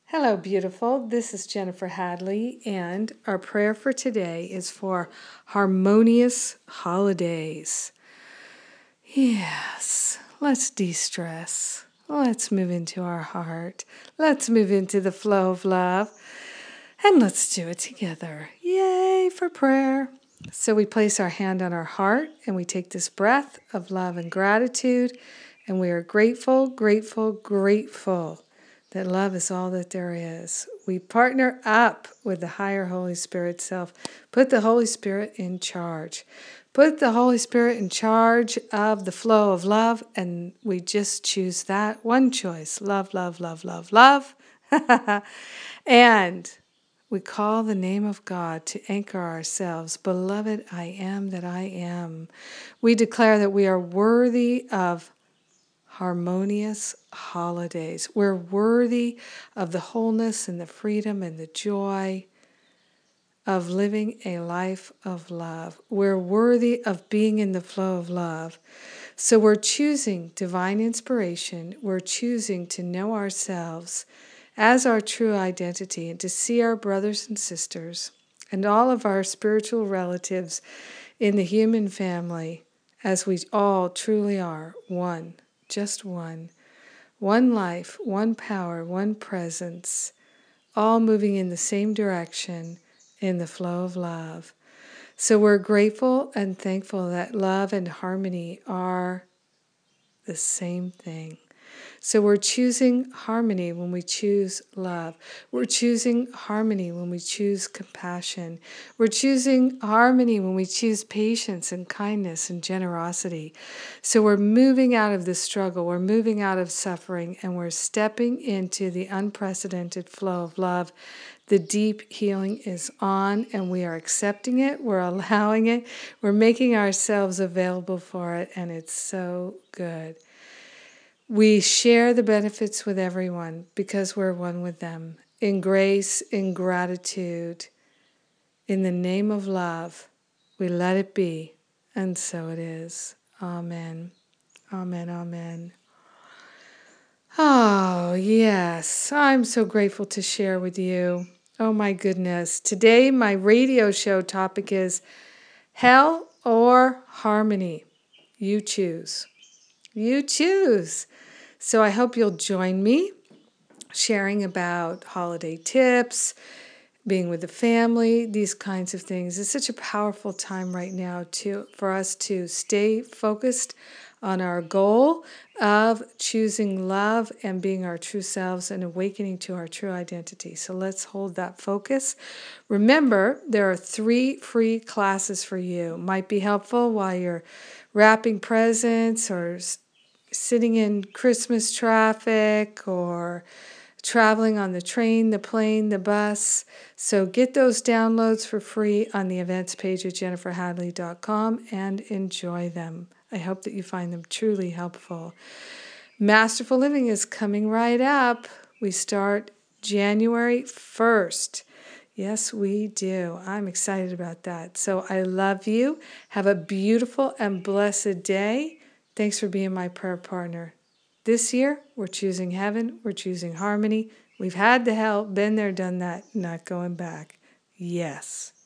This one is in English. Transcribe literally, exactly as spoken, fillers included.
Hello, beautiful. This is Jennifer Hadley, and our prayer for today is for harmonious holidays. Yes, let's de-stress. Let's move into our heart. Let's move into the flow of love, and let's do it together. Yay for prayer. So we place our hand on our heart, and we take this breath of love and gratitude, and we are grateful, grateful, grateful that love is all that there is. We partner up with the higher Holy Spirit self. Put the Holy Spirit in charge. Put the Holy Spirit in charge of the flow of love, and we just choose that one choice. Love, love, love, love, love. And we call the name of God to anchor ourselves. Beloved, I am that I am. We declare that we are worthy of harmonious holidays. We're worthy of the wholeness and the freedom and the joy of living a life of love. We're worthy of being in the flow of love. So we're choosing divine inspiration. We're choosing to know ourselves as our true identity and to see our brothers and sisters and all of our spiritual relatives in the human family as we all truly are one. Just one. One life, one power, one presence, all moving in the same direction in the flow of love. So we're grateful and thankful that love and harmony are the same thing. So we're choosing harmony when we choose love. We're choosing harmony when we choose compassion. We're choosing harmony when we choose patience and kindness and generosity. So we're moving out of the struggle. We're moving out of suffering, and we're stepping into the unprecedented flow of love. The deep healing is on, and we are accepting it. We're allowing it. We're making ourselves available for it, and it's so good. We share the benefits with everyone because we're one with them. In grace, in gratitude, in the name of love, we let it be, and so it is. Amen. Amen. Amen. Oh, yes. I'm so grateful to share with you. Oh, my goodness. Today, my radio show topic is hell or harmony. You choose. You choose. So I hope you'll join me sharing about holiday tips, being with the family, these kinds of things. It's such a powerful time right now to for us to stay focused on our goal of choosing love and being our true selves and awakening to our true identity. So let's hold that focus. Remember, there are three free classes for you. Might be helpful while you're wrapping presents or sitting in Christmas traffic or traveling on the train, the plane, the bus. So get those downloads for free on the events page at jennifer hadley dot com and enjoy them. I hope that you find them truly helpful. Masterful Living is coming right up. We start January first. Yes, we do. I'm excited about that. So I love you. Have a beautiful and blessed day. Thanks for being my prayer partner. This year, we're choosing heaven. We're choosing harmony. We've had the hell, been there, done that, not going back. Yes.